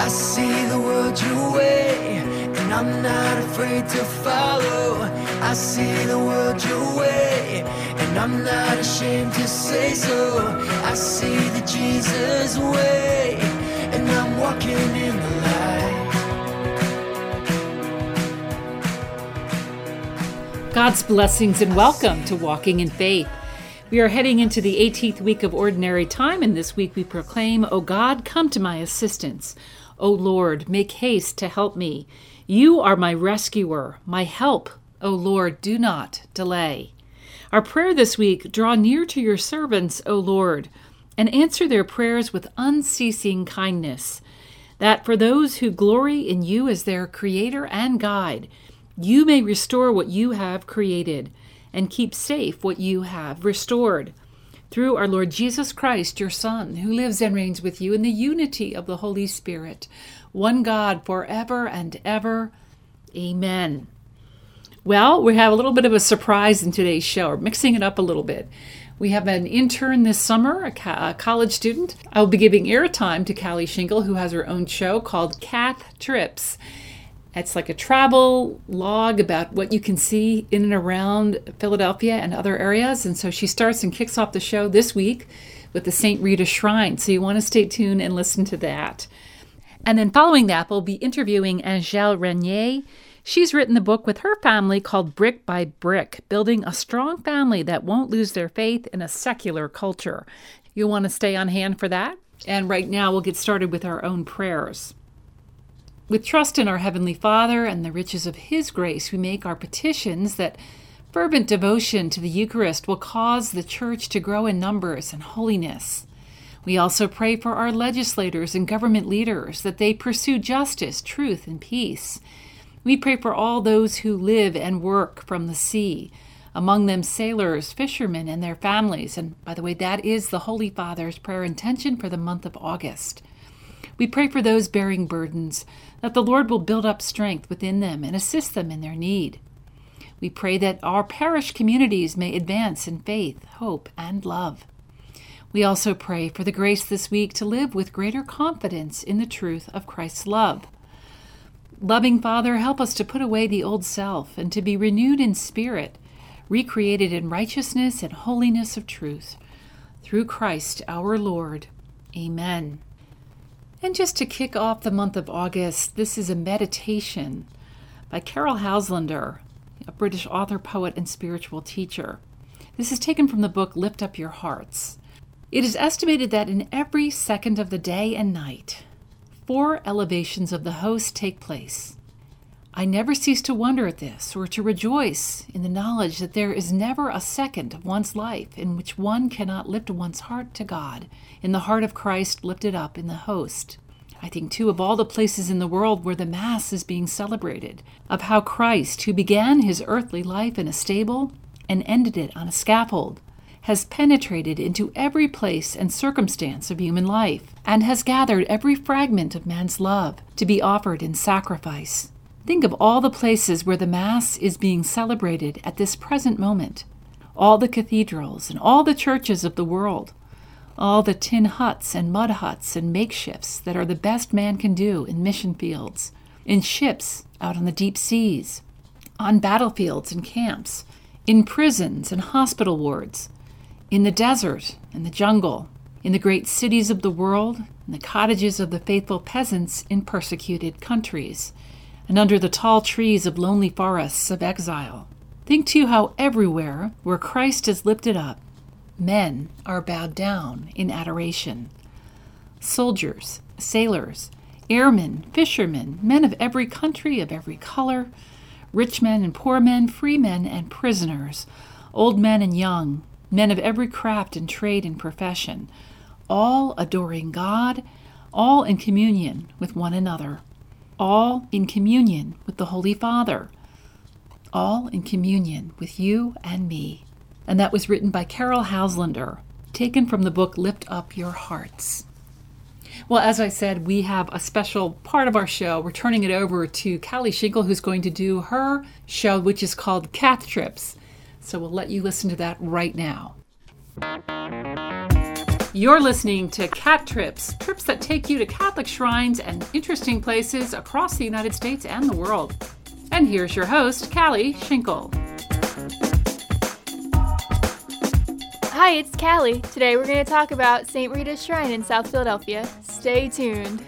see the world your way, and I'm not afraid to follow. I see the world your way, and I'm not ashamed to say so. I see the Jesus way, and I'm walking in the light. God's blessings and welcome to Walking in Faith. We are heading into the 18th week of Ordinary Time, and this week we proclaim, O God, come to my assistance. O Lord, make haste to help me. You are my rescuer, my help. O Lord, do not delay. Our prayer this week, draw near to your servants, O Lord, and answer their prayers with unceasing kindness, that for those who glory in you as their creator and guide, you may restore what you have created and keep safe what you have restored. Through our Lord Jesus Christ, your Son, who lives and reigns with you in the unity of the Holy Spirit, one God forever and ever. Amen. Well, we have a little bit of a surprise in today's show. We're mixing it up a little bit. We have an intern this summer, a college student. I will be giving airtime to Callie Shingle, who has her own show called Kath Trips. It's like a travel log about what you can see in and around Philadelphia and other areas. And so she starts and kicks off the show this week with the St. Rita Shrine. So you want to stay tuned and listen to that. And then following that, we'll be interviewing Angèle Renier. She's written the book with her family called Brick by Brick, Building a Strong Family That Won't Lose Their Faith in a Secular Culture. You'll want to stay on hand for that. And right now we'll get started with our own prayers. With trust in our Heavenly Father and the riches of His grace, we make our petitions that fervent devotion to the Eucharist will cause the Church to grow in numbers and holiness. We also pray for our legislators and government leaders that they pursue justice, truth, and peace. We pray for all those who live and work from the sea, among them sailors, fishermen, and their families. And by the way, that is the Holy Father's prayer intention for the month of August. We pray for those bearing burdens, that the Lord will build up strength within them and assist them in their need. We pray that our parish communities may advance in faith, hope, and love. We also pray for the grace this week to live with greater confidence in the truth of Christ's love. Loving Father, help us to put away the old self and to be renewed in spirit, recreated in righteousness and holiness of truth. Through Christ our Lord. Amen. And just to kick off the month of August, this is a meditation by Caryll Houselander, a British author, poet, and spiritual teacher. This is taken from the book Lift Up Your Hearts. It is estimated that in every second of the day and night, 4 elevations of the host take place. I never cease to wonder at this, or to rejoice in the knowledge that there is never a second of one's life in which one cannot lift one's heart to God, in the heart of Christ lifted up in the host. I think, too, of all the places in the world where the Mass is being celebrated, of how Christ, who began his earthly life in a stable and ended it on a scaffold, has penetrated into every place and circumstance of human life, and has gathered every fragment of man's love to be offered in sacrifice. Think of all the places where the Mass is being celebrated at this present moment, all the cathedrals and all the churches of the world, all the tin huts and mud huts and makeshifts that are the best man can do in mission fields, in ships out on the deep seas, on battlefields and camps, in prisons and hospital wards, in the desert and the jungle, in the great cities of the world, in the cottages of the faithful peasants in persecuted countries, and under the tall trees of lonely forests of exile. Think, too, how everywhere where Christ is lifted up, men are bowed down in adoration. Soldiers, sailors, airmen, fishermen, men of every country, of every color, rich men and poor men, free men and prisoners, old men and young, men of every craft and trade and profession, all adoring God, all in communion with one another, all in communion with the Holy Father, all in communion with you and me. And that was written by Caryll Houselander, taken from the book Lift Up Your Hearts. Well, as I said, we have a special part of our show. We're turning it over to Callie Shingle, who's going to do her show, which is called Kath Trips. So we'll let you listen to that right now. You're listening to Cat Trips, trips that take you to Catholic shrines and interesting places across the United States and the world. And here's your host, Callie Schinkel. Hi, it's Callie. Today we're going to talk about St. Rita's Shrine in South Philadelphia. Stay tuned.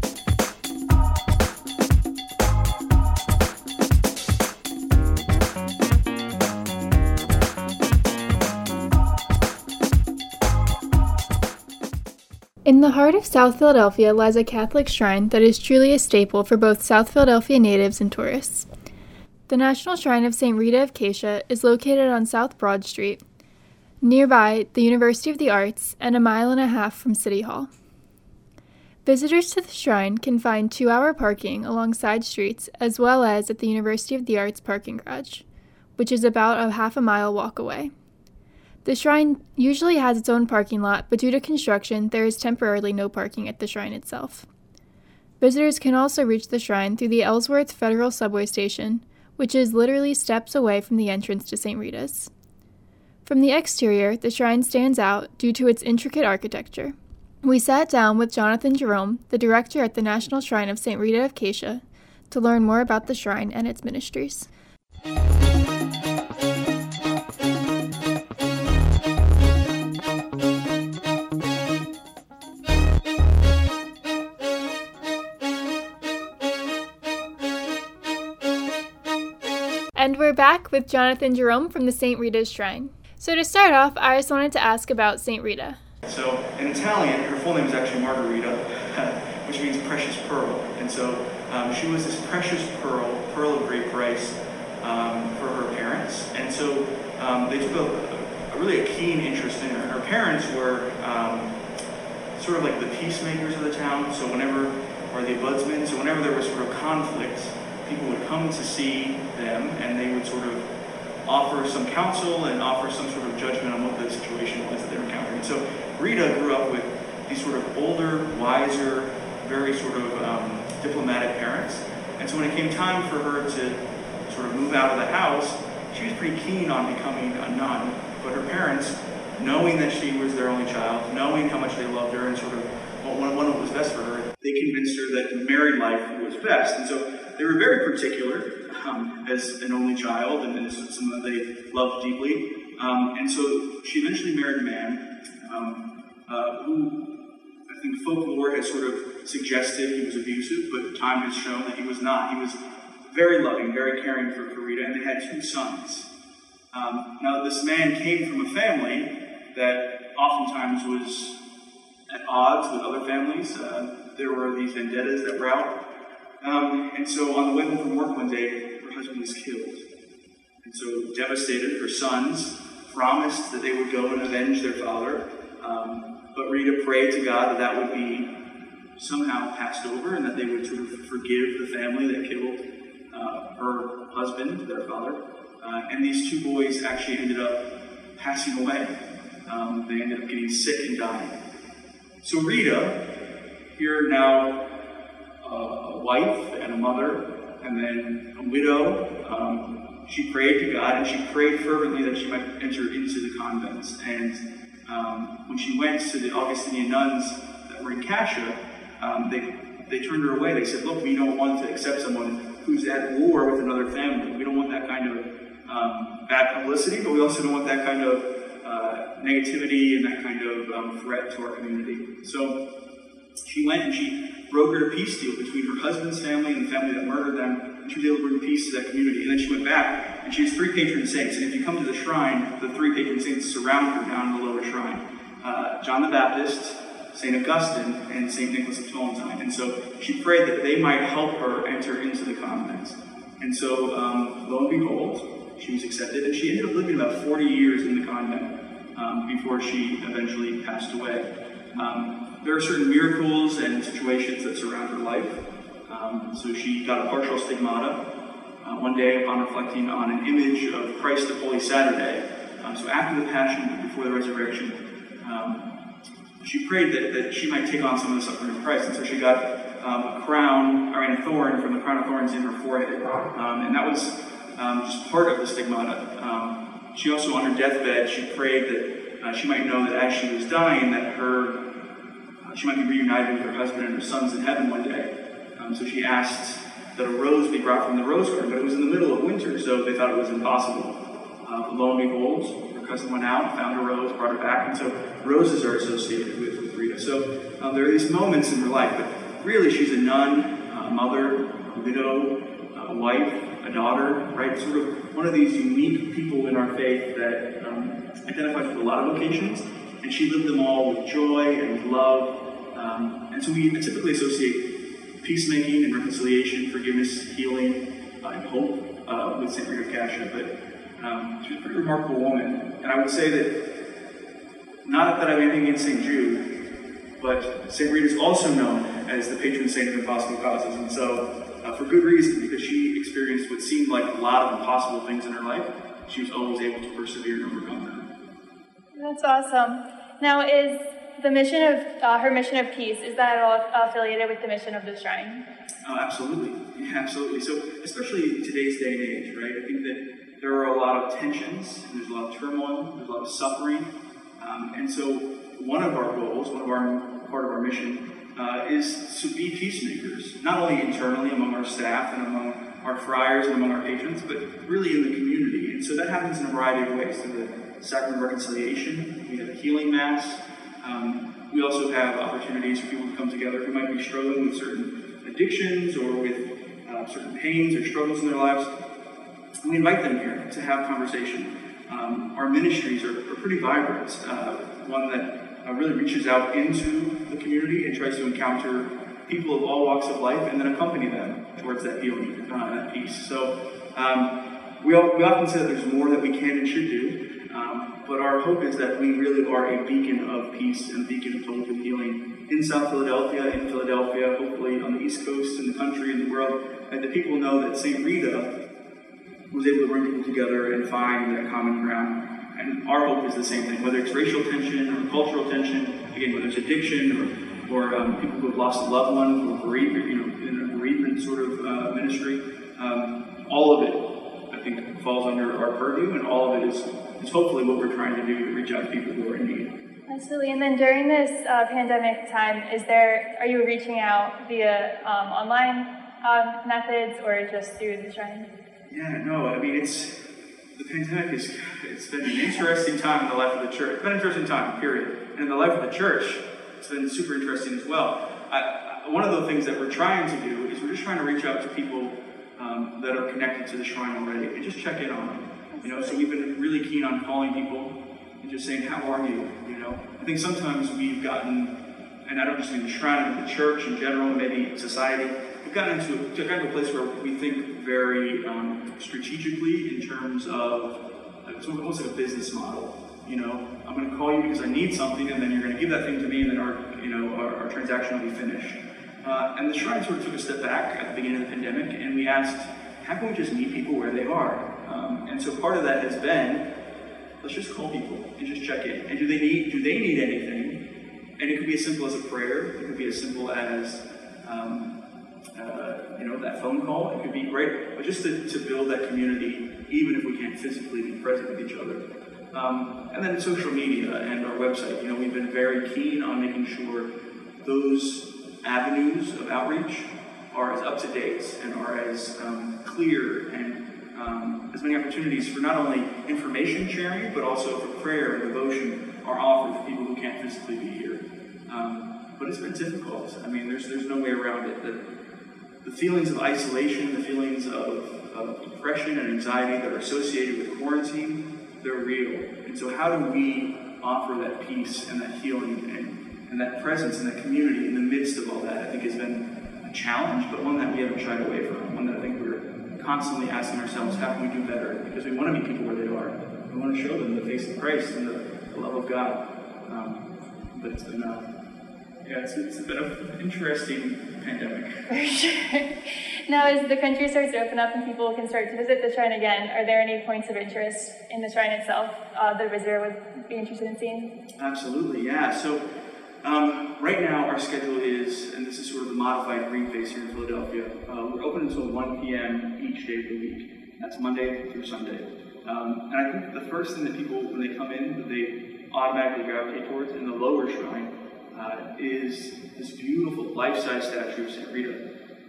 In the heart of South Philadelphia lies a Catholic shrine that is truly a staple for both South Philadelphia natives and tourists. The National Shrine of St. Rita of Acacia is located on South Broad Street, nearby the University of the Arts and a mile and a half from City Hall. Visitors to the shrine can find 2-hour parking along side streets as well as at the University of the Arts parking garage, which is about a half-a-mile walk away. The shrine usually has its own parking lot, but due to construction, there is temporarily no parking at the shrine itself. Visitors can also reach the shrine through the Ellsworth Federal Subway Station, which is literally steps away from the entrance to St. Rita's. From the exterior, the shrine stands out due to its intricate architecture. We sat down with Jonathan Jerome, the director at the National Shrine of St. Rita of Acacia, to learn more about the shrine and its ministries. And we're back with Jonathan Jerome from the St. Rita's Shrine. So to start off, I just wanted to ask about St. Rita. So in Italian, her full name is actually Margherita, which means precious pearl. And so she was this precious pearl of great price for her parents. And so they took a keen interest in her. Her parents were sort of like the peacemakers of the town. So or the ombudsman, so whenever there was sort of conflict, people would come to see them and they would sort of offer some counsel and offer some sort of judgment on what the situation was that they were encountering. So Rita grew up with these sort of older, wiser, very sort of diplomatic parents. And so when it came time for her to sort of move out of the house, she was pretty keen on becoming a nun. But her parents, knowing that she was their only child, knowing how much they loved her and sort of what was best for her, they convinced her that married life was best. And so they were very particular as an only child, and someone that they loved deeply. And so she eventually married a man who I think folklore has sort of suggested he was abusive, but time has shown that he was not. He was very loving, very caring for Rita, and they had 2 sons. Now, this man came from a family that oftentimes was at odds with other families. There were these vendettas that were out. And so on the way home from work one day, her husband was killed. And so devastated, her sons promised that they would go and avenge their father. But Rita prayed to God that would be somehow passed over and that they would sort of forgive the family that killed her husband, their father. And these 2 boys actually ended up passing away. They ended up getting sick and dying. So Rita, here now, a wife and a mother, and then a widow. She prayed to God, and she prayed fervently that she might enter into the convents. And when she went to the Augustinian nuns that were in Cascia, they turned her away. They said, "Look, we don't want to accept someone who's at war with another family. We don't want that kind of bad publicity, but we also don't want that kind of negativity and that kind of threat to our community." So she went and she brokered a peace deal between her husband's family and the family that murdered them, and she was able to bring peace to that community. And then she went back, and she has 3 patron saints. And if you come to the shrine, the 3 patron saints surround her down in the lower shrine. John the Baptist, St. Augustine, and St. Nicholas of Tolentine. And so she prayed that they might help her enter into the convent. And so, lo and behold, she was accepted, and she ended up living about 40 years in the convent before she eventually passed away. There are certain miracles and situations that surround her life. So she got a partial stigmata one day upon reflecting on an image of Christ of Holy Saturday. So after the Passion, but before the Resurrection, she prayed that she might take on some of the suffering of Christ. And so she got a thorn from the crown of thorns in her forehead. And that was just part of the stigmata. She also, on her deathbed, she prayed that she might know that as she was dying, that she might be reunited with her husband and her sons in heaven one day. So she asked that a rose be brought from the rose garden, but it was in the middle of winter, so they thought it was impossible. But lo and behold, her cousin went out, found a rose, brought it back, and so roses are associated with Rita. So there are these moments in her life, but really she's a nun, a mother, a widow, a wife, a daughter, right? Sort of one of these unique people in our faith that identifies with a lot of vocations, and she lived them all with joy and love. And so we typically associate peacemaking and reconciliation, forgiveness, healing, and hope with St. Rita of Cascia. But she was a pretty remarkable woman. And I would say that, not that I have anything against St. Jude, but St. Rita is also known as the patron saint of impossible causes. And so, for good reason, because she experienced what seemed like a lot of impossible things in her life, she was always able to persevere and overcome them. That's awesome. Now, is the mission of her mission of peace, is that at all affiliated with the mission of the shrine? Oh, absolutely. Yeah, absolutely. So, especially in today's day and age, right? I think that there are a lot of tensions, and there's a lot of turmoil, there's a lot of suffering. And so, one of our goals, part of our mission, is to be peacemakers, not only internally among our staff and among our friars and among our patrons, but really in the community. And so that happens in a variety of ways, through the Sacrament of Reconciliation. We have a healing mass. We also have opportunities for people to come together who might be struggling with certain addictions or with certain pains or struggles in their lives. We invite them here to have conversation. Our ministries are pretty vibrant. One that really reaches out into the community and tries to encounter people of all walks of life and then accompany them towards that healing and that peace. So we often say that there's more that we can and should do. But our hope is that we really are a beacon of peace and a beacon of total healing in South Philadelphia, in Philadelphia, hopefully on the East Coast, in the country, in the world, and that people know that St. Rita was able to bring people together and find that common ground. And our hope is the same thing, whether it's racial tension or cultural tension, again, whether it's addiction or people who have lost a loved one or bereavement, in a bereavement sort of ministry. All of it, I think, falls under our purview, and all of it is hopefully what we're trying to do to reach out to people who are in need. Absolutely. And then during this pandemic time, are you reaching out via online methods or just through the shrine? Yeah, no, I mean, the pandemic it's been an interesting time in the life of the church. It's been an interesting time, period. And in the life of the church, it's been super interesting as well. One of the things that we're trying to do is we're just trying to reach out to people that are connected to the shrine already and just check in on them. So we've been really keen on calling people and just saying, how are you? I think sometimes we've gotten, and I don't just mean the shrine, but the church in general, maybe society, we've gotten into a place where we think very strategically in terms of, it's almost like a business model. I'm going to call you because I need something, and then you're going to give that thing to me, and then our transaction will be finished. And the shrine sort of took a step back at the beginning of the pandemic, and we asked, how can we just meet people where they are? And so part of that has been, let's just call people and just check in. And do they need anything? And it could be as simple as a prayer. It could be as simple as that phone call. It could be great, but just to build that community, even if we can't physically be present with each other. And then social media and our website. We've been very keen on making sure those avenues of outreach are as up to date and are as clear and as many opportunities for not only information sharing, but also for prayer and devotion are offered for people who can't physically be here. But it's been difficult. I mean, there's no way around it. The feelings of isolation, the feelings of depression and anxiety that are associated with quarantine, they're real. And so how do we offer that peace and that healing and that presence and that community in the midst of all that? I think has been a challenge, but one that we haven't shied away from, one that I think we're constantly asking ourselves, how can we do better? Because we want to meet people where they are. We want to show them the face of Christ and the love of God. But it's been it's been an interesting pandemic. For sure. Now, as the country starts to open up and people can start to visit the shrine again, are there any points of interest in the shrine itself the visitor would be interested in seeing? Absolutely, yeah. So right now our schedule is, and this is sort of the modified green face here in Philadelphia, we're open until 1 p.m. each day of the week. That's Monday through Sunday. And I think the first thing that people, when they come in, that they automatically gravitate towards in the lower shrine is this beautiful life-size statue of St. Rita,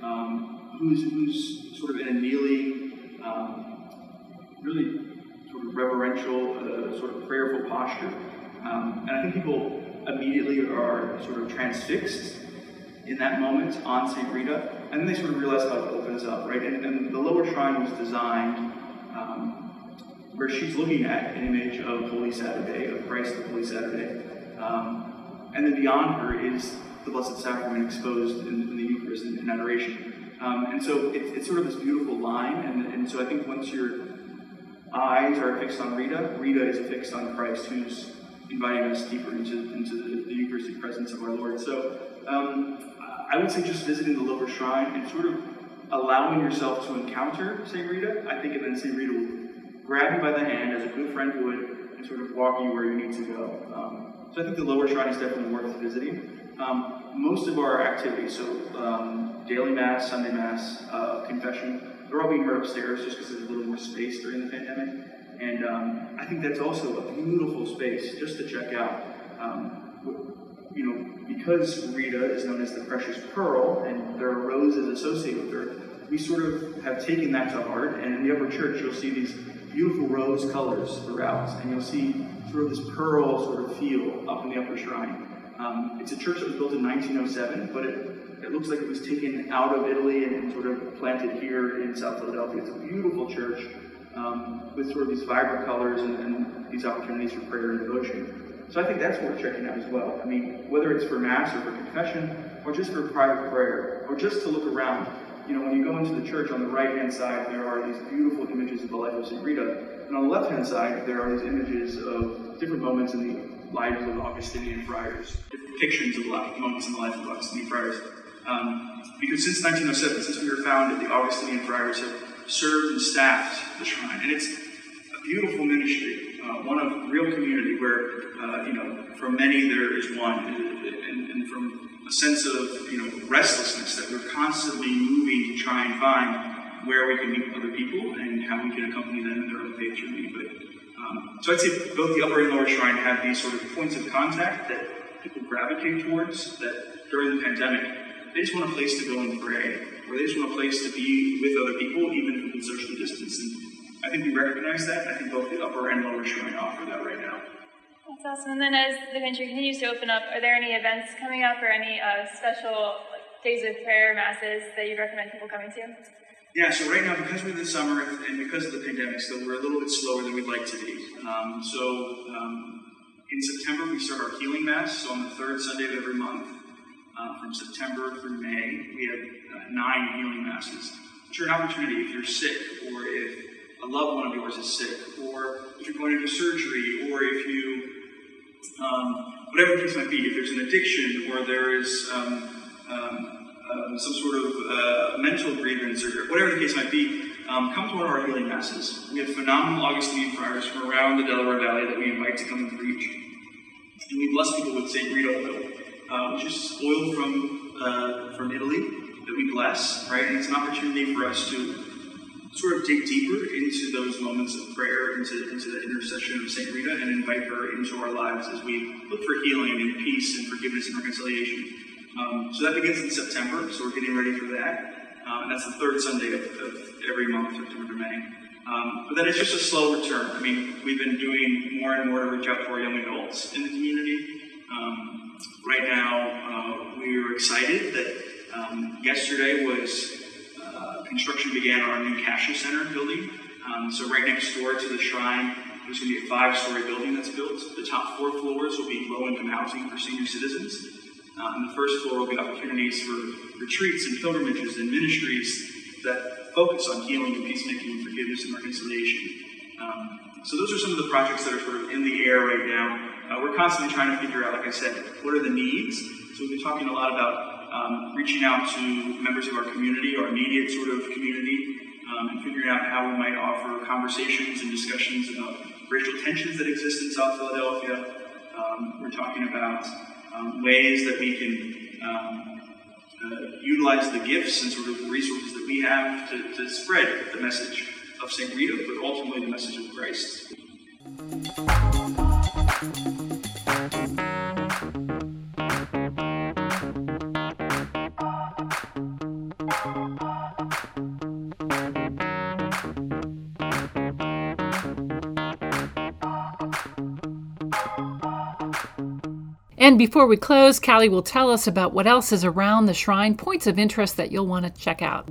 who's sort of in a kneeling, really sort of reverential, sort of prayerful posture. And I think people immediately are sort of transfixed in that moment on St. Rita, and then they sort of realize how it opens up, right? And the lower shrine was designed where she's looking at an image of Holy Saturday, of Christ of Holy Saturday. And then beyond her is the Blessed Sacrament exposed in the Eucharist in adoration. And so it's sort of this beautiful line, and so I think once your eyes are fixed on Rita, Rita is fixed on Christ, who's inviting us deeper into the Eucharistic presence of our Lord. So I would say just visiting the lower shrine and sort of allowing yourself to encounter St. Rita. I think then St. Rita will grab you by the hand as a good friend would and sort of walk you where you need to go. So I think the lower shrine is definitely worth visiting. Most of our activities, so daily Mass, Sunday Mass, confession, they're all being heard upstairs just because there's a little more space during the pandemic. And I think that's also a beautiful space just to check out. Because Rita is known as the precious pearl, and there are roses associated with her, we sort of have taken that to heart. And in the upper church, you'll see these beautiful rose colors throughout, and you'll see sort of this pearl sort of feel up in the upper shrine. It's a church that was built in 1907, but it looks like it was taken out of Italy and sort of planted here in South Philadelphia. It's a beautiful church with sort of these vibrant colors and these opportunities for prayer and devotion. So I think that's worth checking out as well. I mean, whether it's for Mass or for confession, or just for private prayer, or just to look around. When you go into the church, on the right-hand side, there are these beautiful images of the life of St. Rita. And on the left-hand side, there are these images of different moments in the lives of Augustinian friars, different depictions of moments in the life of Augustinian friars. Because since 1907, since we were founded, the Augustinian friars have served and staffed the shrine. And it's a beautiful ministry, one of real community where, for many there is one, and from a sense of, restlessness that we're constantly moving to try and find where we can meet other people and how we can accompany them in their own faith journey. So I'd say both the upper and lower shrine have these sort of points of contact that people gravitate towards, that during the pandemic, they just want a place to go and pray, or they just want a place to be with other people, even if we can socially distance. And I think we recognize that. I think both the upper and lower shrine offer that right now. That's awesome. And then as the country continues to open up, are there any events coming up or any special days of prayer, masses that you'd recommend people coming to? Yeah, so right now, because we're in the summer and because of the pandemic still, we're a little bit slower than we'd like to be. In September, we start our Healing Mass. So on the third Sunday of every month, from September through May, we have 9 Healing Masses, which are an opportunity if you're sick, or if a loved one of yours is sick, or if you're going into surgery, or if you, whatever the case might be, if there's an addiction, or there is some sort of mental grievance, or whatever the case might be, come to one of our healing masses. We have phenomenal Augustinian friars from around the Delaware Valley that we invite to come and preach. And we bless people with St. Rita oil, which is oil from Italy that we bless, right? And it's an opportunity for us to sort of dig deeper into those moments of prayer, into the intercession of St. Rita, and invite her into our lives as we look for healing and peace and forgiveness and reconciliation. So that begins in September, so we're getting ready for that. And that's the third Sunday of every month, September to May. But then it's just a slow return. I mean, we've been doing more and more to reach out to our young adults in the community. Right now, we are excited that yesterday was construction began on our new Cascia Center building. So right next door to the shrine, there's going to be a 5-story building that's built. The top 4 floors will be low-income housing for senior citizens. And the first floor will be opportunities for retreats and pilgrimages and ministries that focus on healing and peacemaking and forgiveness and reconciliation. So those are some of the projects that are sort of in the air right now. We're constantly trying to figure out, like I said, what are the needs? So we've been talking a lot about reaching out to members of our community, our immediate sort of community, and figuring out how we might offer conversations and discussions about racial tensions that exist in South Philadelphia. We're talking about ways that we can utilize the gifts and sort of the resources that we have to spread the message of St. Rita, but ultimately the message of Christ. And before we close, Callie will tell us about what else is around the shrine, points of interest that you'll want to check out.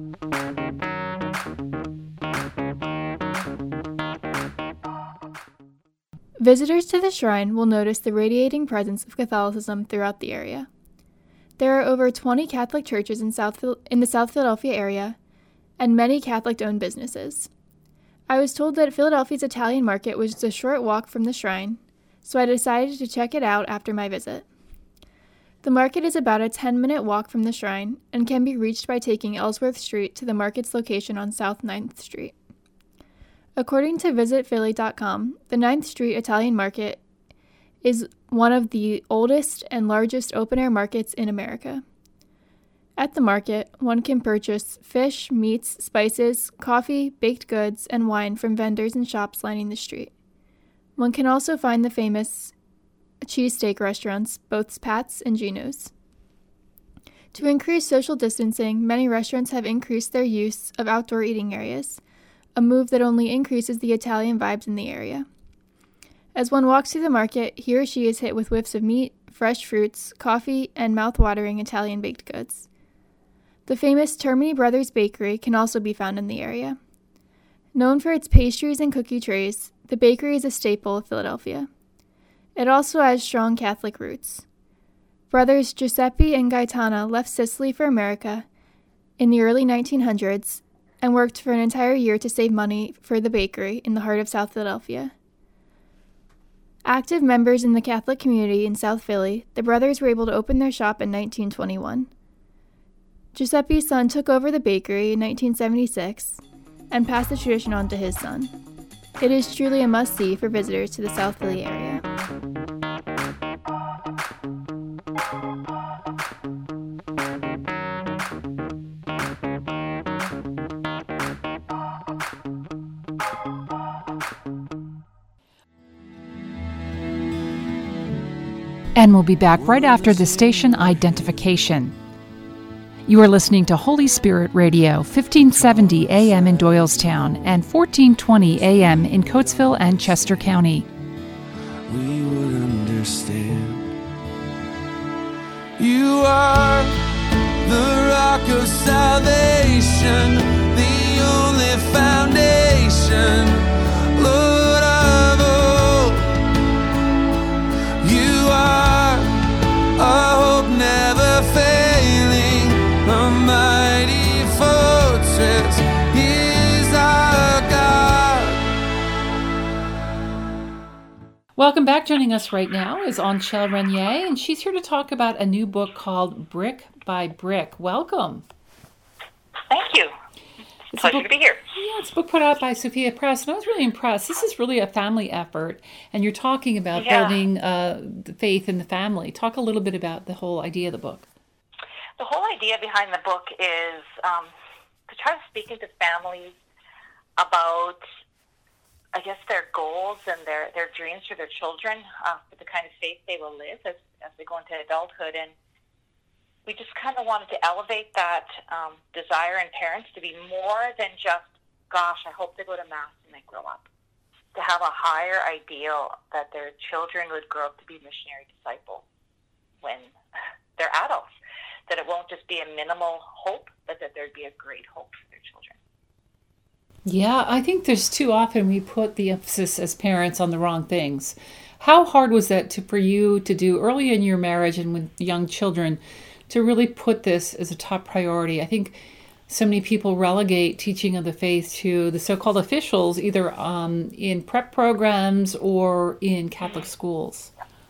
Visitors to the shrine will notice the radiating presence of Catholicism throughout the area. There are over 20 Catholic churches in the South Philadelphia area, and many Catholic-owned businesses. I was told that Philadelphia's Italian market was just a short walk from the shrine, so I decided to check it out after my visit. The market is about a 10-minute walk from the shrine and can be reached by taking Ellsworth Street to the market's location on South 9th Street. According to visitphilly.com, the 9th Street Italian Market is one of the oldest and largest open-air markets in America. At the market, one can purchase fish, meats, spices, coffee, baked goods, and wine from vendors and shops lining the street. One can also find the famous cheesesteak restaurants, both Pat's and Gino's. To increase social distancing, many restaurants have increased their use of outdoor eating areas, a move that only increases the Italian vibes in the area. As one walks through the market, he or she is hit with whiffs of meat, fresh fruits, coffee, and mouth-watering Italian baked goods. The famous Termini Brothers Bakery can also be found in the area. Known for its pastries and cookie trays, the bakery is a staple of Philadelphia. It also has strong Catholic roots. Brothers Giuseppe and Gaetana left Sicily for America in the early 1900s and worked for an entire year to save money for the bakery in the heart of South Philadelphia. Active members in the Catholic community in South Philly, the brothers were able to open their shop in 1921. Giuseppe's son took over the bakery in 1976 and passed the tradition on to his son. It is truly a must-see for visitors to the South Philly area. And we'll be back right after the station identification. You are listening to Holy Spirit Radio, 1570 AM in Doylestown and 1420 AM in Coatesville and Chester County. We would understand. You are the rock of salvation, the only foundation, Lord of all. You are a hope never failing, a mighty fortress is our God. Welcome back. Joining us right now is Anchelle Renier, and she's here to talk about a new book called Brick by Brick. Welcome. Thank you. It's a pleasure to be here. Yeah, it's a book put out by Sophia Press, and I was really impressed. This is really a family effort, and you're talking about building the faith in the family. Talk a little bit about the whole idea of the book. The whole idea behind the book is to try to speak into families about, I guess, their goals and their dreams for their children, for the kind of faith they will live as they go into adulthood. And we just kind of wanted to elevate that desire in parents to be more than just, gosh, I hope they go to Mass when they grow up. To have a higher ideal that their children would grow up to be missionary disciples when they're adults. That it won't just be a minimal hope, but that there'd be a great hope for their children. Yeah, I think there's too often we put the emphasis as parents on the wrong things. How hard was that for you to do early in your marriage and with young children to really put this as a top priority? I think so many people relegate teaching of the faith to the so-called officials, either in prep programs or in Catholic schools.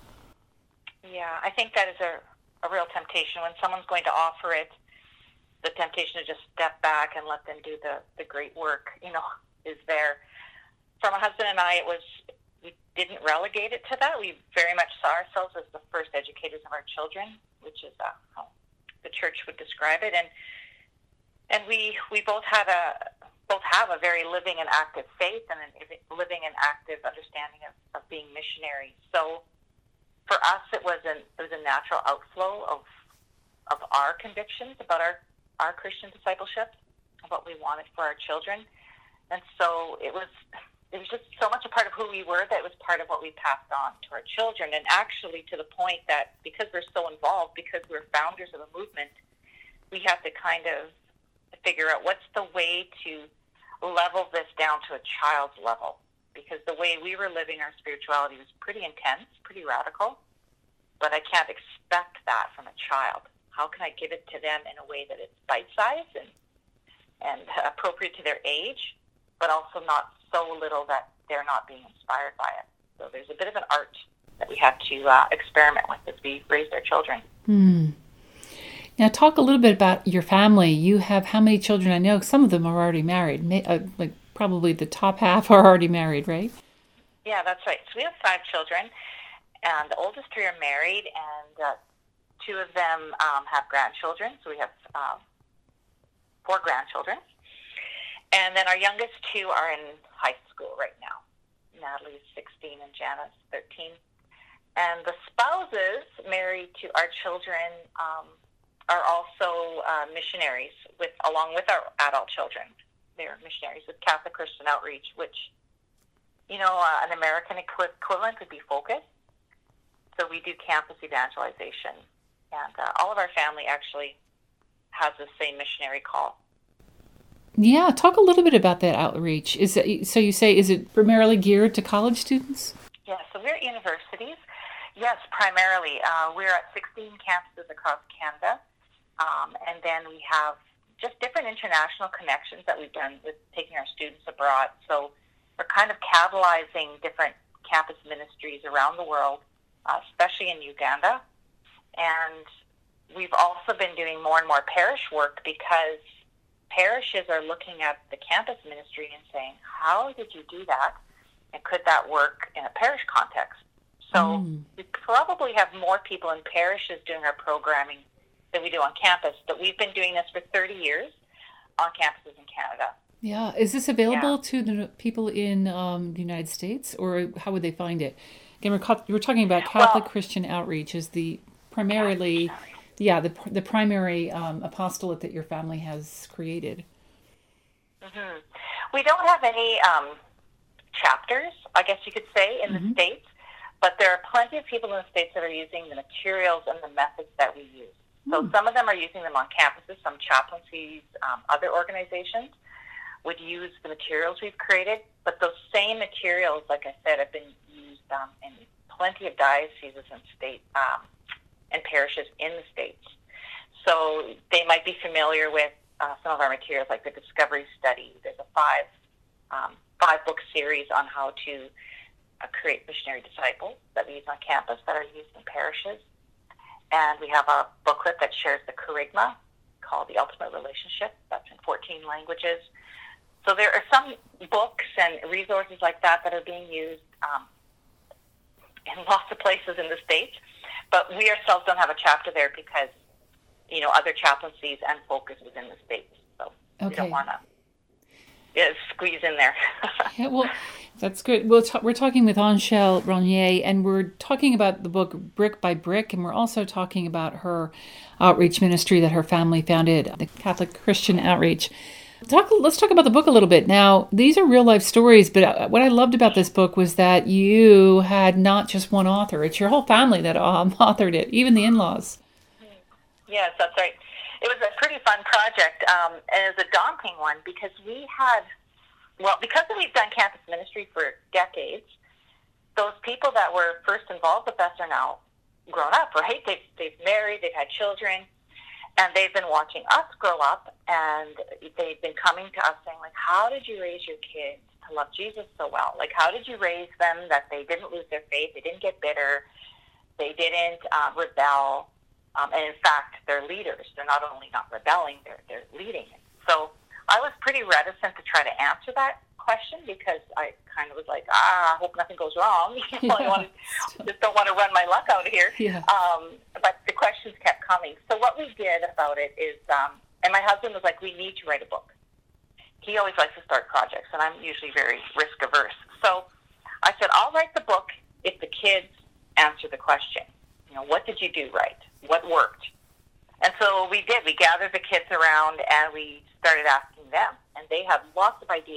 Yeah, I think that is a real temptation when someone's going to offer it. The temptation to just step back and let them do the great work, is there. For my husband and I, we didn't relegate it to that. We very much saw ourselves as the first educators of our children, which is how the church would describe it. And we both have a very living and active faith and a living and active understanding of being missionaries. So for us, it was a natural outflow of our convictions about our Christian discipleship, of what we wanted for our children. And so it was it was just so much a part of who we were that it was part of what we passed on to our children. And actually to the point that because we're so involved, because we're founders of the movement, we have to kind of figure out what's the way to level this down to a child's level. Because the way we were living our spirituality was pretty intense, pretty radical. But I can't expect that from a child. How can I give it to them in a way that it's bite-sized and appropriate to their age, but also not so little that they're not being inspired by it? So there's a bit of an art that we have to experiment with as we raise our children. Now, talk a little bit about your family. You have how many children? I know some of them are already married. Like probably the top half are already married, right? Yeah, that's right. So we have 5 children, and the oldest 3 are married, and 2 of them have grandchildren. So we have 4 grandchildren. And then our youngest 2 are in high school right now. Natalie's 16 and Jana's 13. And the spouses married to our children are also missionaries along with our adult children. They're missionaries with Catholic Christian Outreach, which, an American equivalent would be Focus. So we do campus evangelization. And all of our family actually has the same missionary call. Yeah, talk a little bit about that outreach. Is it primarily geared to college students? Yeah, so we're at universities. Yes, primarily. We're at 16 campuses across Canada. And then we have just different international connections that we've done with taking our students abroad. So we're kind of catalyzing different campus ministries around the world, especially in Uganda. And we've also been doing more and more parish work because parishes are looking at the campus ministry and saying, how did you do that? And could that work in a parish context? So we probably have more people in parishes doing our programming than we do on campus. But we've been doing this for 30 years on campuses in Canada. Yeah. Is this available to the people in the United States, or how would they find it? Again, we're talking about Catholic Christian Outreach as the primarily, the primary apostolate that your family has created. Mm-hmm. We don't have any chapters, I guess you could say, in the States, but there are plenty of people in the States that are using the materials and the methods that we use. So some of them are using them on campuses, some chaplaincies, other organizations would use the materials we've created, but those same materials, like I said, have been used in plenty of dioceses and state and parishes in the States. So they might be familiar with some of our materials, like the Discovery Study. There's a 5-book series on how to create missionary disciples that we use on campus that are used in parishes. And we have a booklet that shares the Kerygma called The Ultimate Relationship. That's in 14 languages. So there are some books and resources like that that are being used in lots of places in the States. But we ourselves don't have a chapter there because, other chaplaincies and Focus is in the States. So we don't want to squeeze in there. Yeah, well, that's good. We're talking with Angèle Rognier, and we're talking about the book Brick by Brick, and we're also talking about her outreach ministry that her family founded, the Catholic Christian Outreach. Let's talk about the book a little bit. Now, these are real-life stories, but what I loved about this book was that you had not just one author. It's your whole family that authored it, even the in-laws. Yes, that's right. It was a pretty fun project, and it was a daunting one because because we've done campus ministry for decades, those people that were first involved with us are now grown up, right? They've married, they've had children, and they've been watching us grow up, and they've been coming to us saying, like, how did you raise your kids to love Jesus so well? Like, how did you raise them that they didn't lose their faith, they didn't get bitter, they didn't rebel, and in fact, they're leaders. They're not only not rebelling, they're leading. So I was pretty reticent to try to answer that question because I kind of was like, I hope nothing goes wrong. I just don't want to run my luck out here. Yeah. But the questions kept coming. So what we did about it is, and my husband was like, we need to write a book. He always likes to start projects, and I'm usually very risk averse. So I said, I'll write the book if the kids answer the question. What did you do right? What worked? And so we did. We gathered the kids around, and we started asking them. And they have lots of ideas of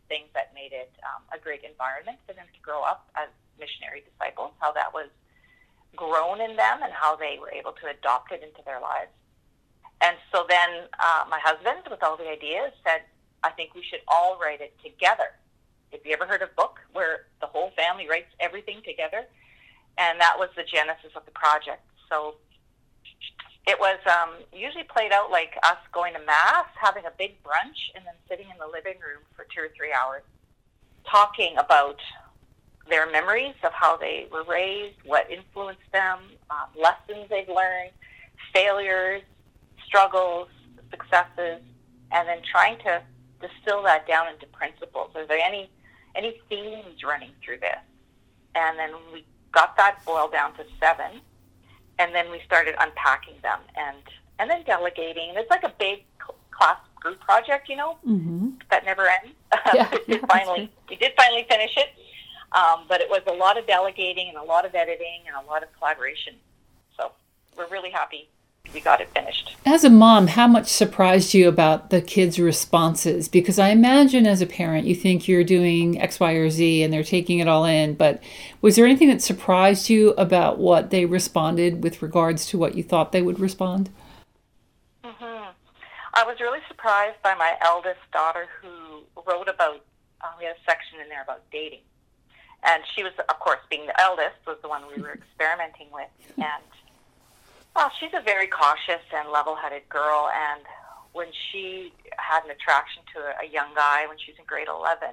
things that made it a great environment for them to grow up as missionary disciples, how that was grown in them and how they were able to adopt it into their lives. And so then my husband, with all the ideas, said, I think we should all write it together. Have you ever heard of a book where the whole family writes everything together? And that was the genesis of the project. So it was usually played out like us going to Mass, having a big brunch, and then sitting in the living room for 2 or 3 hours, talking about their memories of how they were raised, what influenced them, lessons they've learned, failures, struggles, successes, and then trying to distill that down into principles. Are there any themes running through this? And then we got that boiled down to 7, and then we started unpacking them and then delegating. It's like a big class group project, that never ends. Yeah, we did finally finish it, but it was a lot of delegating and a lot of editing and a lot of collaboration. So we're really happy we got it finished. As a mom, how much surprised you about the kids' responses? Because I imagine as a parent, you think you're doing X, Y, or Z and they're taking it all in. But was there anything that surprised you about what they responded with regards to what you thought they would respond? Mm-hmm. I was really surprised by my eldest daughter, who wrote about, we had a section in there about dating. And she was, of course, being the eldest, was the one we were experimenting with. And well, she's a very cautious and level-headed girl, and when she had an attraction to a young guy when she was in grade 11,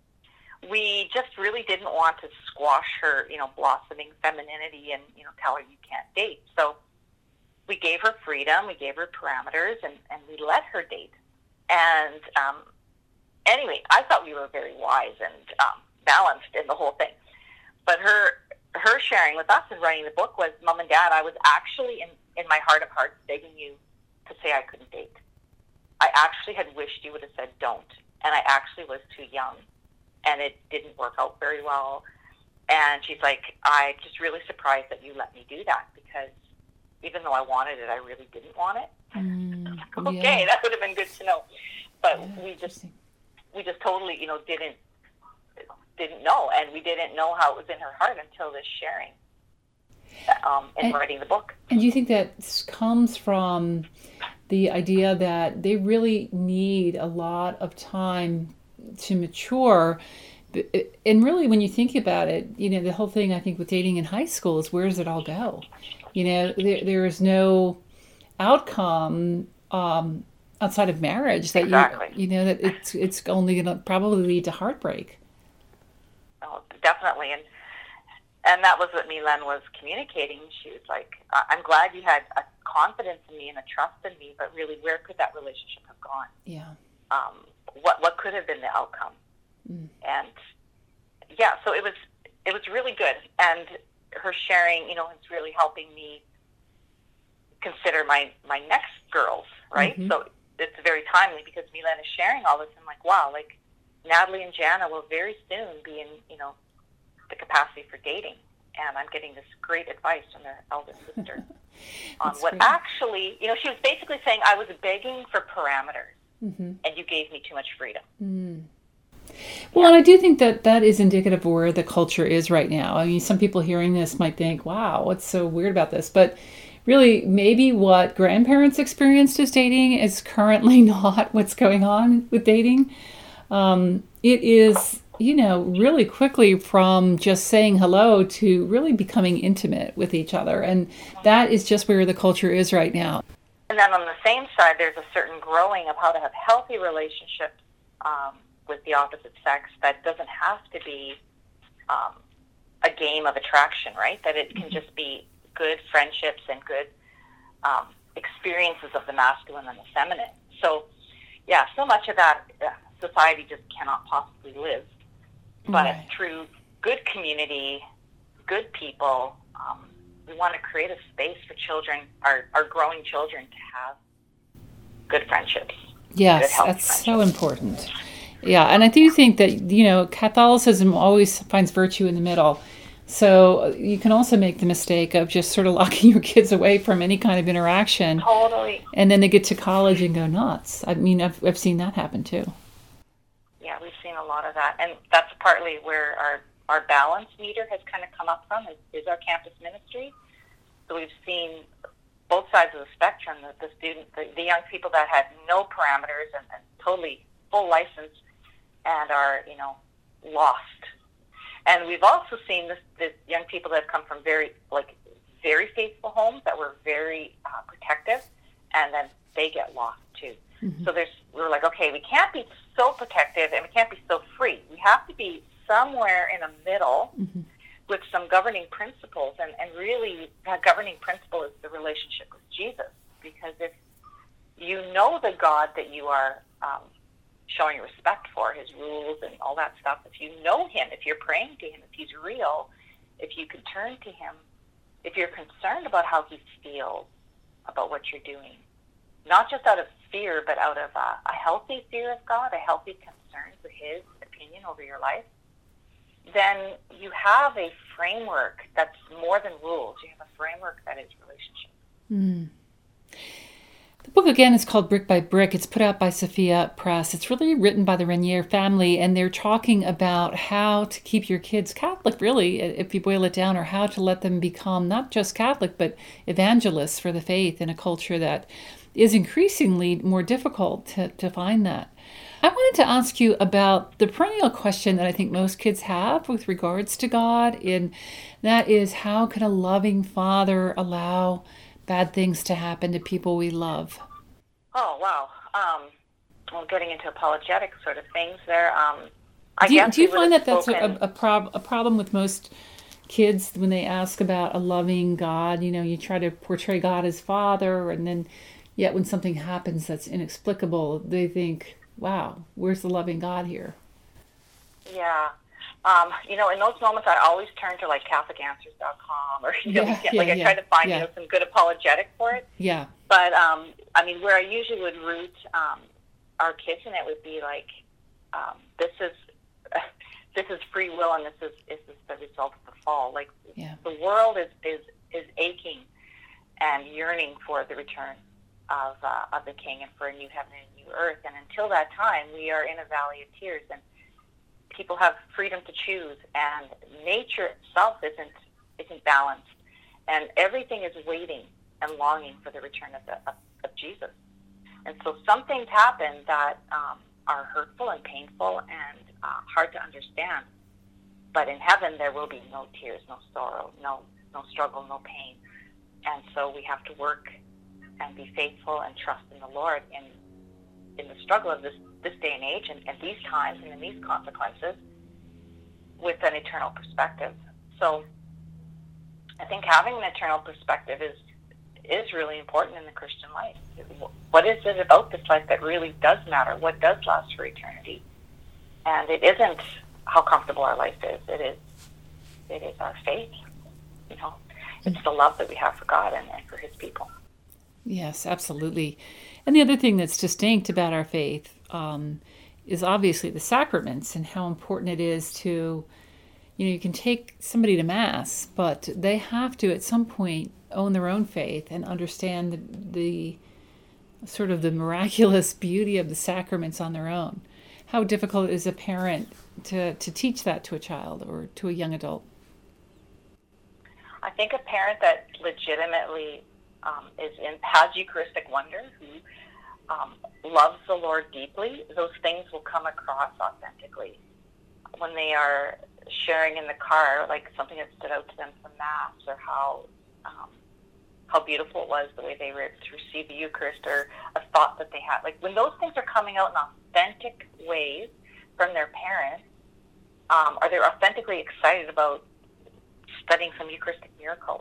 we just really didn't want to squash her, blossoming femininity and, tell her you can't date. So we gave her freedom, we gave her parameters, and we let her date. And anyway, I thought we were very wise and balanced in the whole thing. But her sharing with us and writing the book was, Mom and Dad, I was actually in my heart of hearts begging you to say I couldn't date. I actually had wished you would have said don't. And I actually was too young. And it didn't work out very well. And she's like, I'm just really surprised that you let me do that, because even though I wanted it, I really didn't want it. Okay, yeah. That would have been good to know. But yeah, we just totally, didn't know, and we didn't know how it was in her heart until this sharing and writing the book. And do you think that comes from the idea that they really need a lot of time to mature? And really, when you think about it, the whole thing, I think, with dating in high school is, where does it all go? There is no outcome outside of marriage that exactly. That it's only going to probably lead to heartbreak. Definitely, and that was what Mylène was communicating. She was like, I'm glad you had a confidence in me and a trust in me, but really, where could that relationship have gone? Yeah. What could have been the outcome? And yeah, so it was really good, and her sharing, is really helping me consider my next girls, right? Mm-hmm. So it's very timely, because Mylène is sharing all this, and I'm like, wow, like Natalie and Jana will very soon be in, the capacity for dating. And I'm getting this great advice from their eldest sister on what great. Actually, she was basically saying, I was begging for parameters, and you gave me too much freedom. Well, and I do think that is indicative of where the culture is right now. I mean, some people hearing this might think, wow, what's so weird about this? But really, maybe what grandparents experienced as dating is currently not what's going on with dating. It is, really quickly from just saying hello to really becoming intimate with each other. And that is just where the culture is right now. And then on the same side, there's a certain growing of how to have healthy relationships with the opposite sex that doesn't have to be a game of attraction, right? That it can just be good friendships and good experiences of the masculine and the feminine. So, yeah, so much of that society just cannot possibly live. But through good community, good people, we want to create a space for children, our growing children, to have good friendships. Yes, good, that's friendships. So important. Yeah, and I do think that, Catholicism always finds virtue in the middle. So you can also make the mistake of just sort of locking your kids away from any kind of interaction. Totally. And then they get to college and go nuts. I mean, I've seen that happen too. Yeah, we've seen a lot of of that. And that's partly where our balance meter has kind of come up from, is our campus ministry. So we've seen both sides of the spectrum, the young people that had no parameters and totally full license and are, lost. And we've also seen this young people that have come from very faithful homes that were very protective, and then they get lost too. Mm-hmm. So we're like, okay, we can't be so protective and we can't be so free. We have to be somewhere in the middle mm-hmm. with some governing principles, and really that governing principle is the relationship with Jesus. Because if you know the God that you are showing respect for, his rules and all that stuff, if you know him, if you're praying to him, if he's real, if you can turn to him, if you're concerned about how he feels about what you're doing, not just out of fear, but out of a healthy fear of God, a healthy concern for his opinion over your life, then you have a framework that's more than rules. You have a framework that is relationship. Mm. The book, again, is called Brick by Brick. It's put out by Sophia Press. It's really written by the Renier family, and they're talking about how to keep your kids Catholic, really, if you boil it down, or how to let them become not just Catholic, but evangelists for the faith in a culture that is increasingly more difficult to find that. I wanted to ask you about the perennial question that I think most kids have with regards to God, and that is, how can a loving father allow bad things to happen to people we love? Oh, wow. Well, getting into apologetic sort of things there. Do you find that that's a problem with most kids when they ask about a loving God? You try to portray God as Father, and then yet when something happens that's inexplicable, they think, wow, where's the loving God here? Yeah. In those moments, I always turn to Catholicanswers.com, or I try to find some good apologetic for it. Yeah. But where I usually would root our kids in it would be this is free will, and this is the result of the fall. The world is aching and yearning for the return of the King and for a new heaven and a new earth. And until that time, we are in a valley of tears, and people have freedom to choose, and nature itself isn't balanced, and everything is waiting and longing for the return of Jesus. And so some things happen that are hurtful and painful and hard to understand, but in heaven there will be no tears, no sorrow, no struggle, no pain. And so we have to work and be faithful and trust in the Lord in the struggle of this day and age, and these times and in these consequences, with an eternal perspective. So I think having an eternal perspective is really important in the Christian life. What is it about this life that really does matter? What does last for eternity? And it isn't how comfortable our life is. It is our faith. It's the love that we have for God and for his people. Yes, absolutely. And the other thing that's distinct about our faith is obviously the sacraments, and how important it is to, you can take somebody to Mass, but they have to at some point own their own faith and understand the sort of the miraculous beauty of the sacraments on their own. How difficult is a parent to teach that to a child or to a young adult? I think a parent that legitimately has Eucharistic wonder, who loves the Lord deeply, those things will come across authentically. When they are sharing in the car, something that stood out to them from Mass, or how beautiful it was the way they received the Eucharist, or a thought that they had. When those things are coming out in authentic ways from their parents, or they're authentically excited about studying some Eucharistic miracle,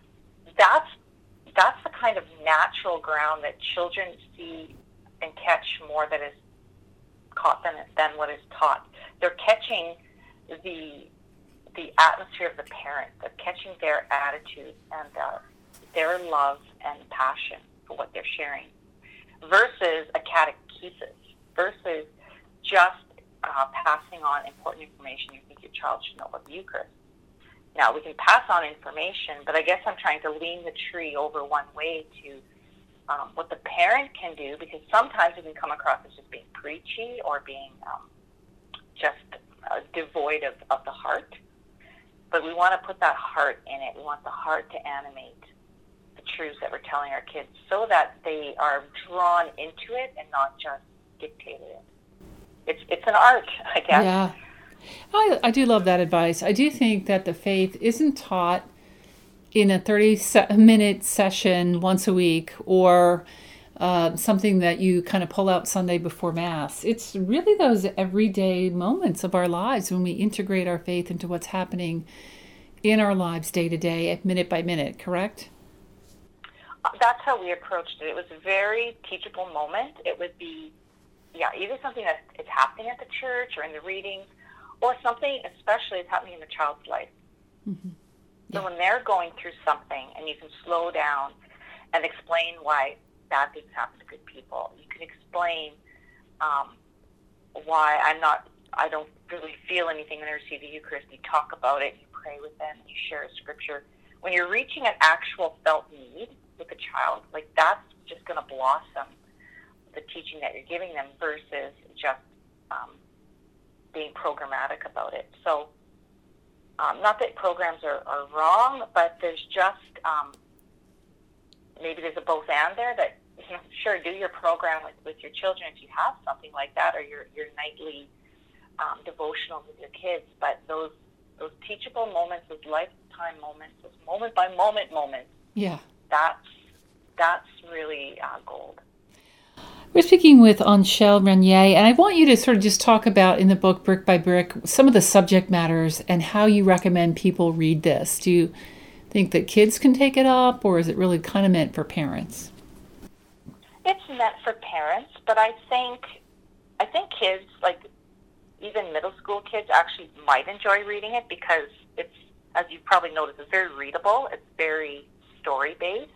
that's the kind of natural ground that children see and catch more that is caught than what is taught. They're catching the atmosphere of the parent. They're catching their attitude and their love and passion for what they're sharing, versus a catechesis, versus just passing on important information you think your child should know about the Eucharist. Now, we can pass on information, but I guess I'm trying to lean the tree over one way to what the parent can do, because sometimes it can come across as just being preachy or being just devoid of the heart. But we want to put that heart in it. We want the heart to animate the truths that we're telling our kids so that they are drawn into it and not just dictated it. It's an art, I guess. Yeah. I do love that advice. I do think that the faith isn't taught in a 30-minute session once a week or something that you kind of pull out Sunday before Mass. It's really those everyday moments of our lives when we integrate our faith into what's happening in our lives day to day, minute by minute, correct? That's how we approached it. It was a very teachable moment. It would be, either something that is happening at the church or in the readings, or something especially is happening in the child's life. Mm-hmm. So when they're going through something and you can slow down and explain why bad things happen to good people. You can explain why I don't really feel anything when I receive the Eucharist. You talk about it, you pray with them, you share a scripture. When you're reaching an actual felt need with a child, like that's just going to blossom the teaching that you're giving them versus just being programmatic about it. So not that programs are wrong, but there's just maybe there's a both and there that, sure, do your program with your children if you have something like that, or your nightly devotional with your kids, but those teachable moments, those lifetime moments, those moment by moment moments, that's really gold. We're speaking with Anchelle Renier, and I want you to sort of just talk about in the book, Brick by Brick, some of the subject matters and how you recommend people read this. Do you think that kids can take it up, or is it really kind of meant for parents? It's meant for parents, but I think kids, like even middle school kids, actually might enjoy reading it because it's, as you probably noticed, it's very readable. It's very story-based.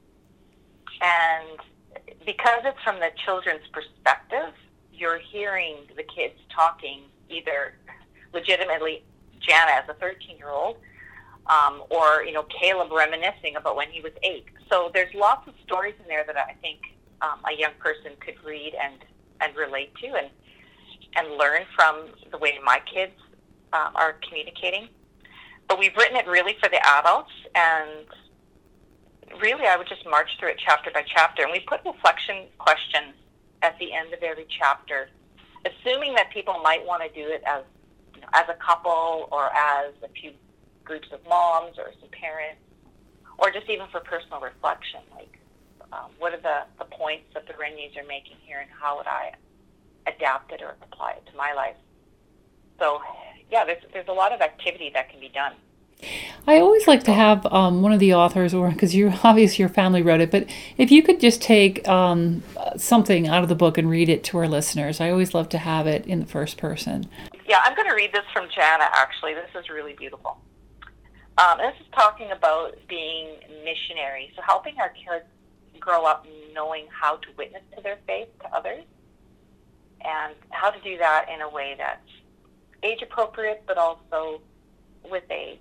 And because it's from the children's perspective, you're hearing the kids talking either legitimately, Jana as a 13-year-old, or, Caleb reminiscing about when he was 8. So there's lots of stories in there that I think a young person could read and relate to and learn from the way my kids are communicating. But we've written it really for the adults, and really I would just march through it chapter by chapter. And we put reflection questions at the end of every chapter, assuming that people might want to do it as a couple or as a few groups of moms or some parents, or just even for personal reflection, like what are the points that the Reniers are making here, and how would I adapt it or apply it to my life? So, there's a lot of activity that can be done. I always like to have one of the authors, or because obviously your family wrote it, but if you could just take something out of the book and read it to our listeners. I always love to have it in the first person. Yeah, I'm going to read this from Jana, actually. This is really beautiful. This is talking about being missionary, so helping our kids grow up knowing how to witness to their faith to others, and how to do that in a way that's age appropriate, but also with a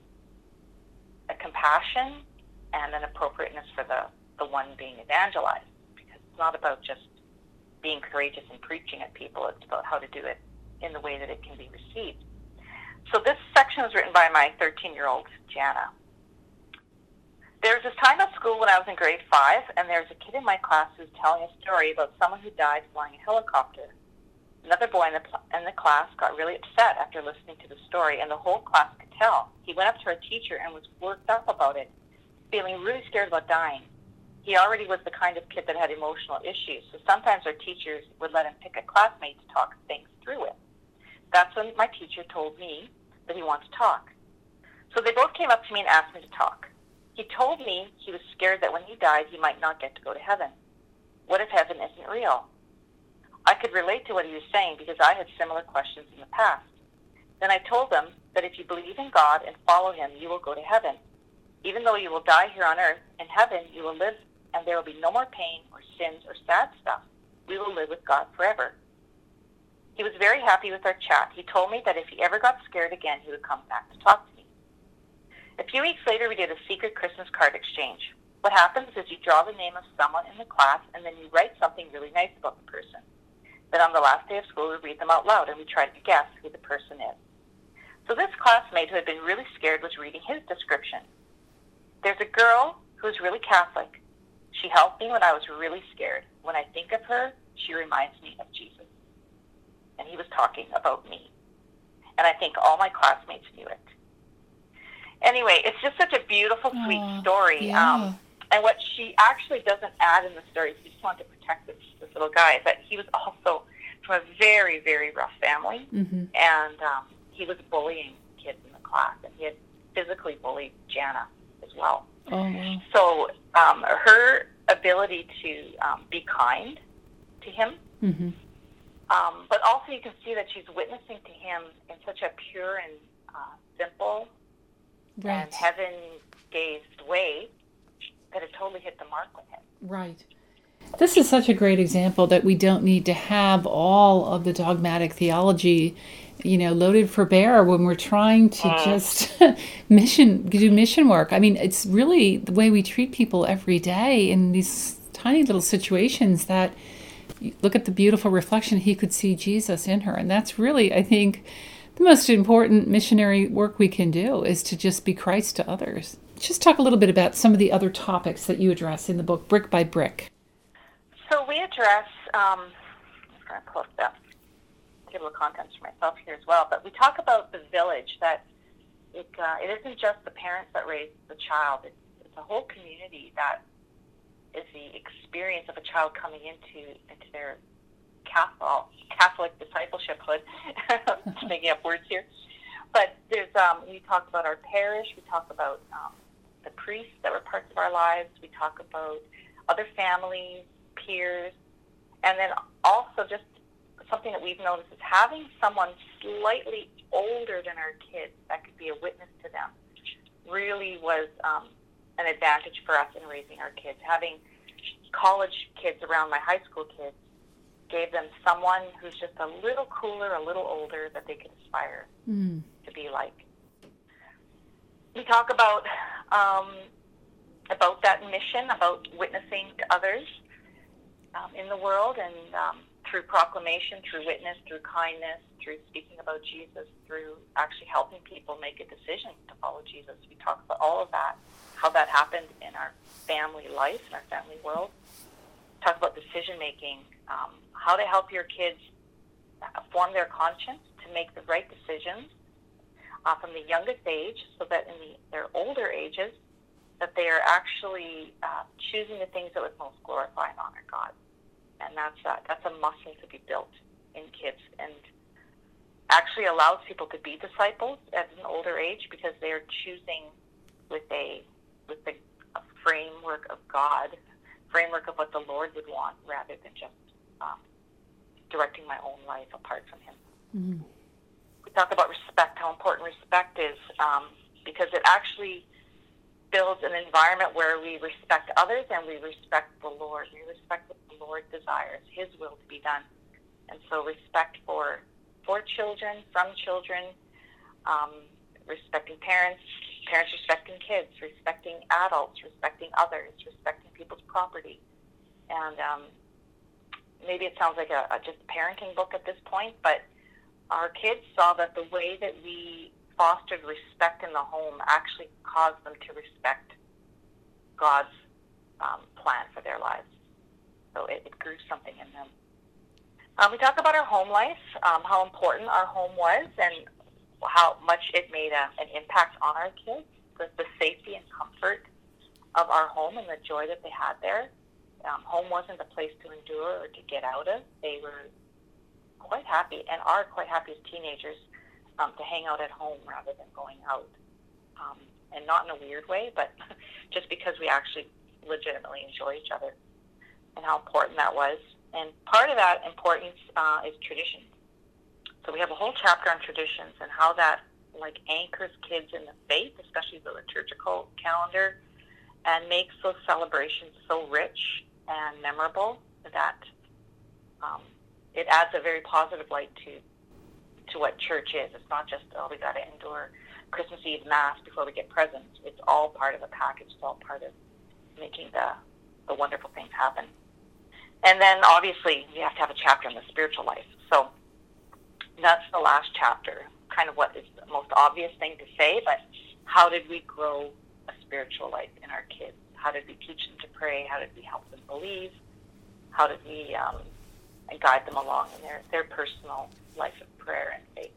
compassion and an appropriateness for the one being evangelized. Because it's not about just being courageous and preaching at people, it's about how to do it in the way that it can be received. So this section was written by my 13-year-old, Jana. There was this time at school when I was in grade 5, and there was a kid in my class who was telling a story about someone who died flying a helicopter. Another boy in the class got really upset after listening to the story, and the whole class could tell. He went up to our teacher and was worked up about it, feeling really scared about dying. He already was the kind of kid that had emotional issues, so sometimes our teachers would let him pick a classmate to talk things through with. That's when my teacher told me that he wanted to talk. So they both came up to me and asked me to talk. He told me he was scared that when he died, he might not get to go to heaven. What if heaven isn't real? I could relate to what he was saying because I had similar questions in the past. Then I told him that if you believe in God and follow him, you will go to heaven. Even though you will die here on earth, in heaven you will live, and there will be no more pain or sins or sad stuff. We will live with God forever. He was very happy with our chat. He told me that if he ever got scared again, he would come back to talk to me. A few weeks later, we did a secret Christmas card exchange. What happens is you draw the name of someone in the class, and then you write something really nice about the person. Then on the last day of school, we read them out loud, and we try to guess who the person is. So this classmate who had been really scared was reading his description. There's a girl who's really Catholic. She helped me when I was really scared. When I think of her, she reminds me of Jesus. And he was talking about me. And I think all my classmates knew it. Anyway, it's just such a beautiful, sweet story. Yeah. And what she actually doesn't add in the story, she just wanted to protect this little guy, but he was also from a very, very rough family. Mm-hmm. And he was bullying kids in the class, and he had physically bullied Jana as well. Oh, wow. So her ability to be kind to him, Mm-hmm. but also you can see that she's witnessing to him in such a pure and simple Right. and heaven-gazed way that it totally hit the mark with him. Right. This is such a great example that we don't need to have all of the dogmatic theology, loaded for bear when we're trying to just do mission work. I mean, it's really the way we treat people every day in these tiny little situations that look at the beautiful reflection. He could see Jesus in her. And that's really, I think, the most important missionary work we can do is to just be Christ to others. Just talk a little bit about some of the other topics that you address in the book, Brick by Brick. So we address, I'm going to pull up the table of contents for myself here as well, but we talk about the village, that it isn't just the parents that raise the child. It's a whole community that is the experience of a child coming into their Catholic discipleshiphood. Just making up words here. But there's we talk about our parish, we talk about the priests that were parts of our lives, we talk about other families, peers, and then also just something that we've noticed is having someone slightly older than our kids that could be a witness to them really was an advantage for us in raising our kids. Having college kids around my high school kids gave them someone who's just a little cooler, a little older that they could aspire to be like. We talk about that mission, about witnessing to others in the world, and through proclamation, through witness, through kindness, through speaking about Jesus, through actually helping people make a decision to follow Jesus. We talk about all of that, how that happened in our family life, in our family world. Talk about decision making, how to help your kids form their conscience to make the right decisions from the youngest age, so that in their older ages, that they are actually choosing the things that would most glorify and honor God. And that's a muscle to be built in kids, and actually allows people to be disciples at an older age, because they are choosing with the framework of God, framework of what the Lord would want, rather than just directing my own life apart from Him. Mm-hmm. We talk about respect, how important respect is, because it actually builds an environment where we respect others and we respect the Lord. We respect what the Lord desires, His will to be done. And so respect for children, from children, respecting parents respecting kids, respecting adults, respecting others, respecting people's property. And maybe it sounds like a just parenting book at this point, but our kids saw that the way that we fostered respect in the home actually caused them to respect God's plan for their lives. So it grew something in them. We talk about our home life, how important our home was, and how much it made an impact on our kids, the safety and comfort of our home and the joy that they had there. Home wasn't a place to endure or to get out of. They were quite happy, and are quite happy as teenagers, to hang out at home rather than going out. And not in a weird way, but just because we actually legitimately enjoy each other, and how important that was. And part of that importance is tradition. So we have a whole chapter on traditions and how that anchors kids in the faith, especially the liturgical calendar, and makes those celebrations so rich and memorable that it adds a very positive light to what church is. It's not just, we got to endure Christmas Eve Mass before we get presents. It's all part of the package. It's all part of making the wonderful things happen. And then obviously you have to have a chapter on the spiritual life. So that's the last chapter, kind of what is the most obvious thing to say, but how did we grow a spiritual life in our kids? How did we teach them to pray? How did we help them believe? How did we guide them along in their personal life of prayer and faith?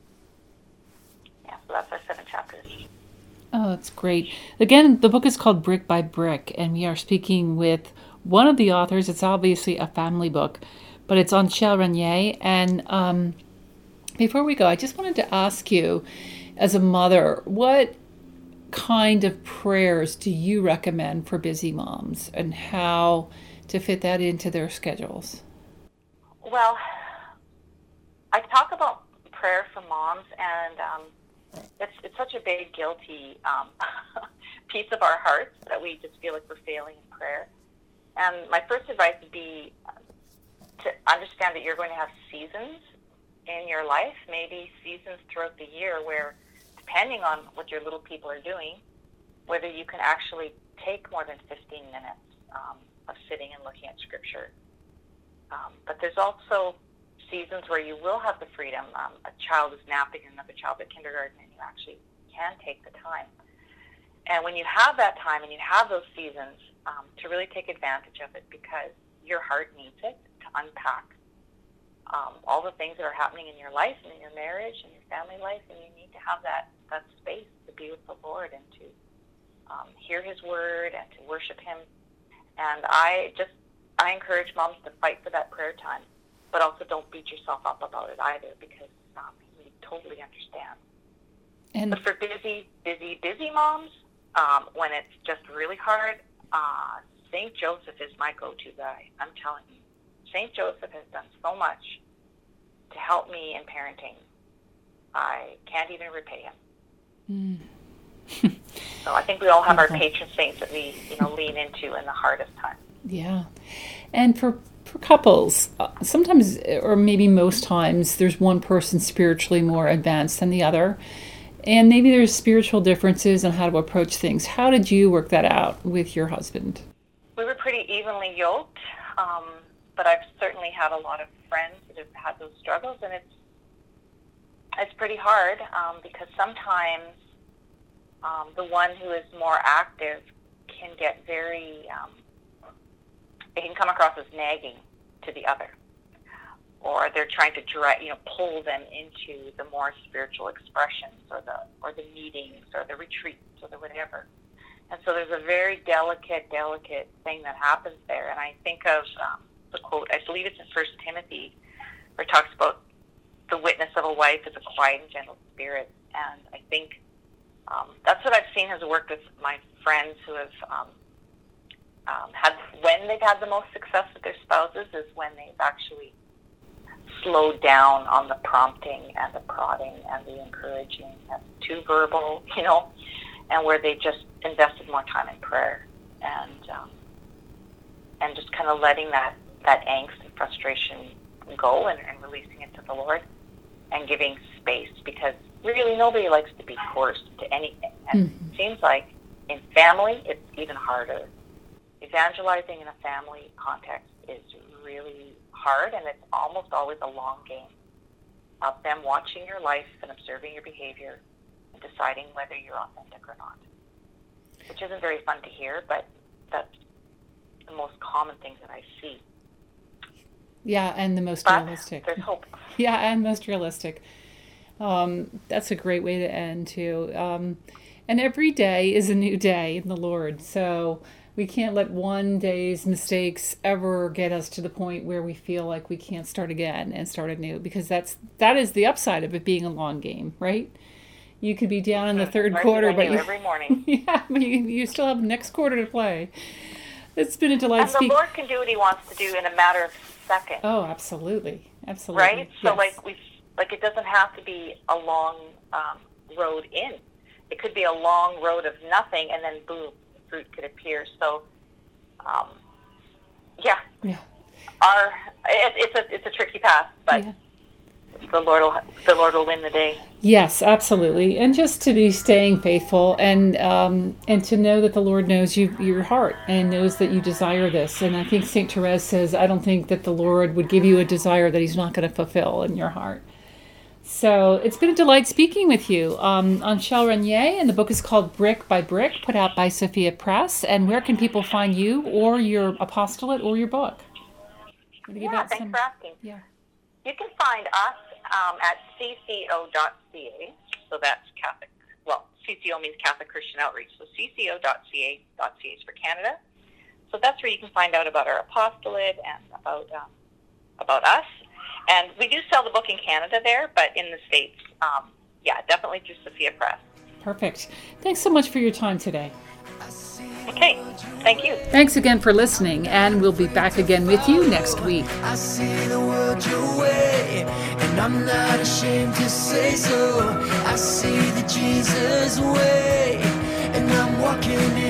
Yeah, so that's our 7 chapters. Oh, that's great. Again, the book is called Brick by Brick, and we are speaking with one of the authors. It's obviously a family book, but it's on Shel Renier. And before we go, I just wanted to ask you, as a mother, what kind of prayers do you recommend for busy moms and how to fit that into their schedules? Well, I talk about prayer for moms, and it's such a big, guilty piece of our hearts that we just feel like we're failing in prayer. And my first advice would be to understand that you're going to have seasons in your life, maybe seasons throughout the year where, depending on what your little people are doing, whether you can actually take more than 15 minutes of sitting and looking at Scripture. But there's also seasons where you will have the freedom. A child is napping and another child at kindergarten, and you actually can take the time. And when you have that time and you have those seasons, to really take advantage of it, because your heart needs it to unpack all the things that are happening in your life and in your marriage and your family life, and you need to have that space to be with the Lord and to hear His Word and to worship Him. And I encourage moms to fight for that prayer time, but also don't beat yourself up about it either, because we totally understand. But for busy moms, when it's just really hard, St. Joseph is my go-to guy. I'm telling you. St. Joseph has done so much to help me in parenting. I can't even repay him. So I think we all have our patron saints that we lean into in the hardest time. Yeah. And for couples, sometimes, or maybe most times, there's one person spiritually more advanced than the other. And maybe there's spiritual differences on how to approach things. How did you work that out with your husband? We were pretty evenly yoked, but I've certainly had a lot of friends that have had those struggles, and it's pretty hard because sometimes the one who is more active can get very, it can come across as nagging to the other, or they're trying to pull them into the more spiritual expressions, or the meetings, or the retreats, or the whatever. And so there's a very delicate thing that happens there. And I think of the quote, I believe it's in 1 Timothy, where it talks about the witness of a wife is a quiet and gentle spirit. And I think that's what I've seen has worked with my friends who have when they've had the most success with their spouses, is when they've actually slowed down on the prompting and the prodding and the encouraging and too verbal, and where they just invested more time in prayer and just kind of letting that angst and frustration go and releasing it to the Lord and giving space, because really nobody likes to be forced to anything. And it seems like in family it's even harder. Evangelizing in a family context is really hard, and it's almost always a long game of them watching your life and observing your behavior and deciding whether you're authentic or not, which isn't very fun to hear, but that's the most common thing that I see. Yeah, and the most realistic. There's hope. Yeah, and most realistic. That's a great way to end, too. And every day is a new day in the Lord, so we can't let one day's mistakes ever get us to the point where we feel like we can't start again and start anew, because that is the upside of it being a long game, right? You could be down in the third quarter, but every morning. Yeah, but you still have the next quarter to play. It's been a delight. And the Lord can do what He wants to do in a matter of seconds. Oh, absolutely. Right? So yes. it doesn't have to be a long road in. It could be a long road of nothing, and then boom, fruit could appear. So, yeah. It's a tricky path, but the Lord will win the day. Yes, absolutely. And just to be staying faithful and to know that the Lord knows your heart and knows that you desire this. And I think St. Therese says, I don't think that the Lord would give you a desire that he's not going to fulfill in your heart. So it's been a delight speaking with you. I'm Shel Renier, and the book is called Brick by Brick, put out by Sophia Press. And where can people find you or your apostolate or your book? Thanks for asking. Yeah. You can find us at cco.ca. So that's Catholic. Well, CCO means Catholic Christian Outreach. So cco.ca is for Canada. So that's where you can find out about our apostolate and about us. And we do sell the book in Canada there, but in the States, definitely through Sophia Press. Perfect. Thanks so much for your time today. Okay, thank you. Thanks again for listening, and we'll be back again with you next week. I see the world your way, and I'm not ashamed to say so. I see the Jesus way, and I'm walking in